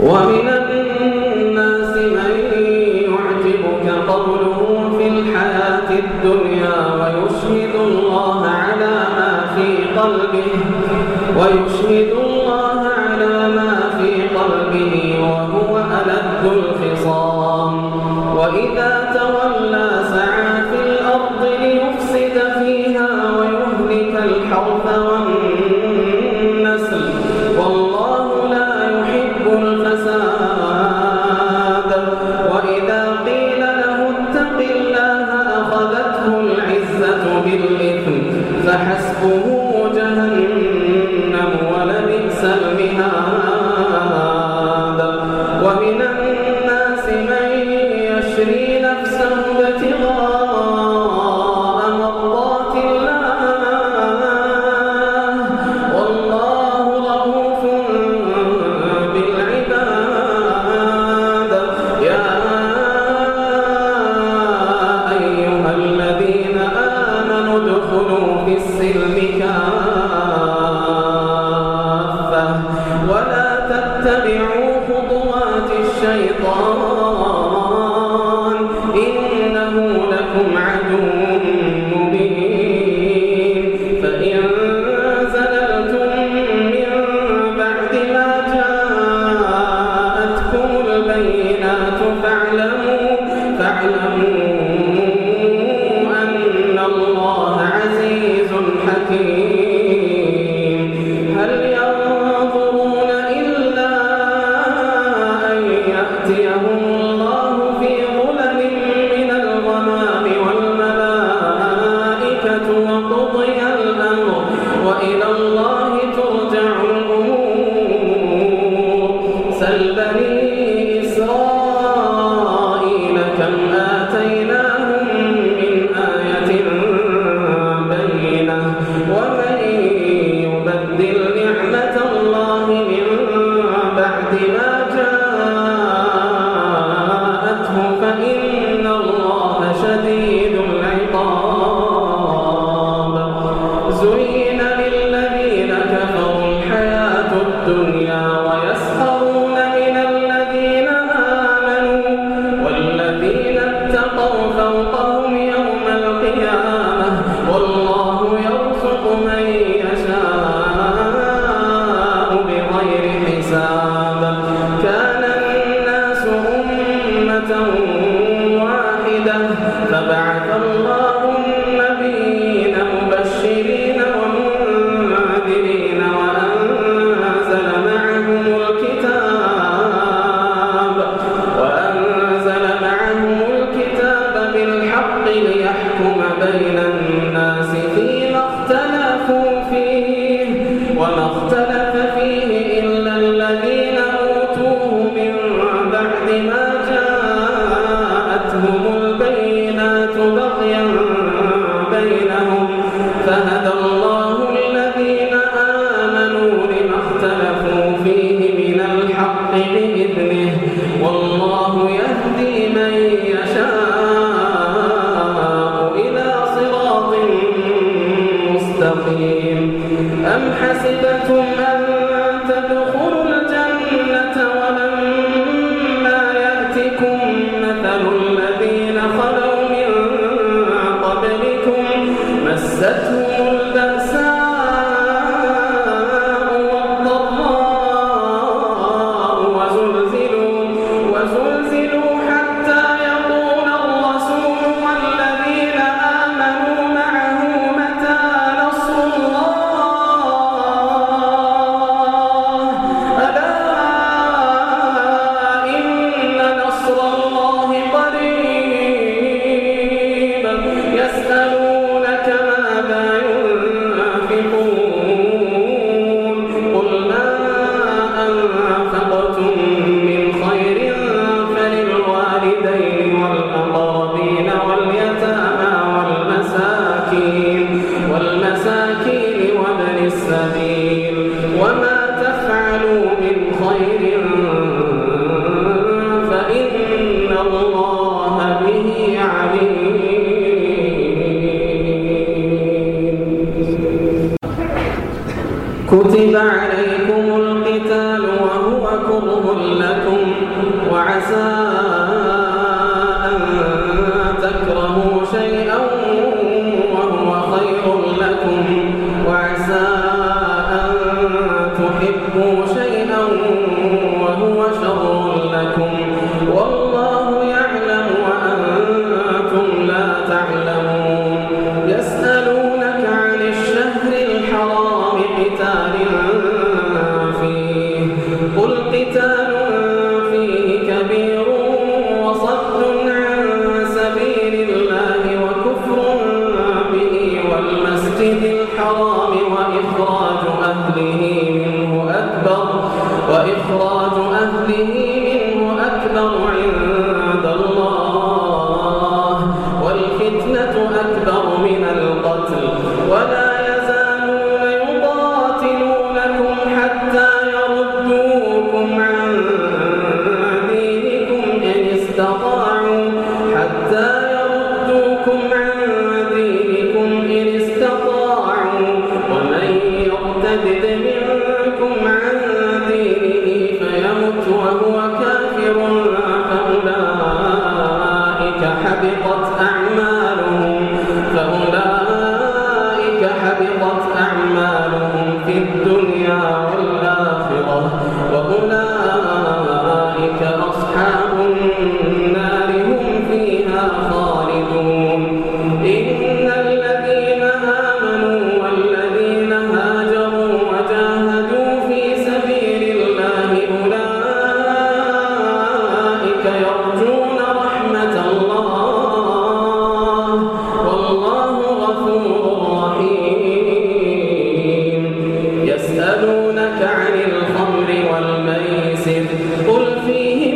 ومن الناس من يعجبك قوله في الحياة الدنيا ويشهد الله على ما في قلبه وهو ألد الخصام وإذا تولى سعى في الأرض ليفسد فيها ويهلك الحرث والنسل والله لا يحب الفساد وإذا قيل له اتق الله أخذته العزة بالإثم فحسبه جهنم ولبئس المهاد ومن الناس من يشري نفسه ابتغاء مرضات الله والله رؤوف بالعباد يا أيها الذين آمنوا ادخلوا في السلم كافة ولا تتبعوا خطوات الشيطان إنه لكم عدو مبين فإن زللتم من بعد ما جاءتكم البينات فاعلموا أن الله عزيز حكيم هل ينظرون إلا أن يأتيهم الله في ظلل من الغمام والملائكة وقضي الأمر وإلى الله ترجع الأمور سل بني إسرائيل كم آتيناهم من آية بينة ومن يبدل نعمة الله من بعد ما جاءته فإن الله شديد العقاب زين للذين كفروا الحياة الدنيا ويسخرون من الذين آمنوا والذين اتقوا فوقهم يوم القيامة والله يرزق من يشاء بغير حساب كان الناس أمة واحدة فبعث الله النبيين مبشرين ومنذرين وأنزل معهم الكتاب بالحق ليحكم بين الناس فيما اختلفوا فيه وما اختلف فيه إلا الذين أوتوه من بعد ما جاءتهم البينات بغيا بينهم فهدى الله الذين آمنوا لما اختلفوا فيه من الحق بإذنه والله يهدي من يشاء إلى صراط مستقيم أم حسبتم أن تدخلوا الجنة ولما يأتكم مثل الذين خلوا من قبلكم مستهم البأساء والضراء وزلزلوا حتى يقول الرسول والذين آمنوا معه متى نصر الله ألا إن نصر الله قريب يسألونك ماذا ينفقون قل ما أنفقتم من خير فللوالدين والأقربين واليتامى والمساكين وابن السبيل وما تفعلوا من خير فإن الله به عليم كتب عليكم القتال وهو كره لكم وعسى أن تكرهوا شيئا وهو خير لكم وعسى أن تحبوا شيئا وهو شر لكم والله يعلم وأنتم لا تعلمون يسألونك عن الشهر الحرام قتال فيه قل قتال فيه كبير وصد عن سبيل الله وكفر به والمسجد الحرام وإخراج أهله منه أكبر عند الله والفتنة أكبر من القتل ولا يزالون يقاتلونكم حتى يردوكم عن دينكم إن استطاعوا ومن يرتد منكم عن دينه فيمت وهو كافر فأولئك حبطت أعمالهم في الدنيا والآخرة وأولئك أصحاب النار هم فيها خالدون إن الذين آمنوا والذين هاجروا وجاهدوا في سبيل الله أولئك يرجون رحمة الله والله غفور رحيم يسألونك عن الخمر والميسر قل فيه